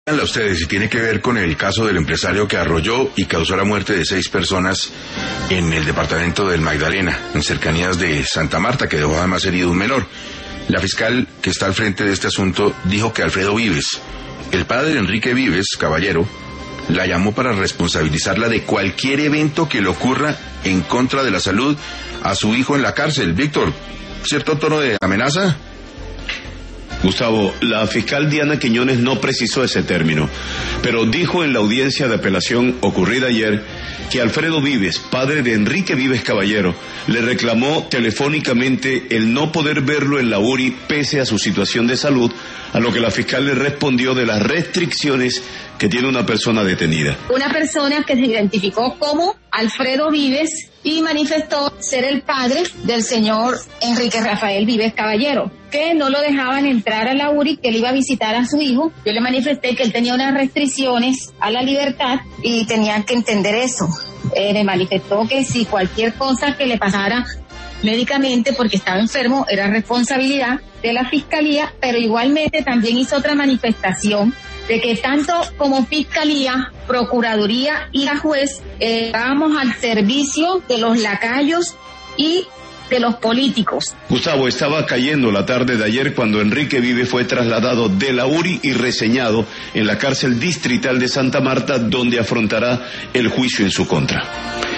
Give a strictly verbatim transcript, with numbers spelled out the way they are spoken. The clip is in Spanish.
A ustedes, si tiene que ver con el caso del empresario que arrolló y causó la muerte de seis personas en el departamento del Magdalena, en cercanías de Santa Marta, que dejó además herido un menor. La fiscal que está al frente de este asunto dijo que Alfredo Vives, el padre de Enrique Vives, Caballero, la llamó para responsabilizarla de cualquier evento que le ocurra en contra de la salud a su hijo en la cárcel. Víctor, ¿cierto tono de amenaza? Gustavo, la fiscal Diana Quiñones no precisó ese término, pero dijo en la audiencia de apelación ocurrida ayer que Alfredo Vives, padre de Enrique Vives Caballero, le reclamó telefónicamente el no poder verlo en la U R I pese a su situación de salud, a lo que la fiscal le respondió de las restricciones que tiene una persona detenida. Una persona que se identificó como Alfredo Vives y manifestó ser el padre del señor Enrique Rafael Vives Caballero, que no lo dejaban entrar a la U R I, que él iba a visitar a su hijo. Yo le manifesté que él tenía unas restricciones a la libertad y tenían que entender eso. Eh, me manifestó que si cualquier cosa que le pasara médicamente porque estaba enfermo era responsabilidad de la fiscalía, pero igualmente también hizo otra manifestación de que tanto como Fiscalía, Procuraduría y la juez eh, vamos al servicio de los lacayos y de los políticos. Gustavo, estaba cayendo la tarde de ayer cuando Enrique Vives fue trasladado de la U R I y reseñado en la cárcel distrital de Santa Marta, donde afrontará el juicio en su contra.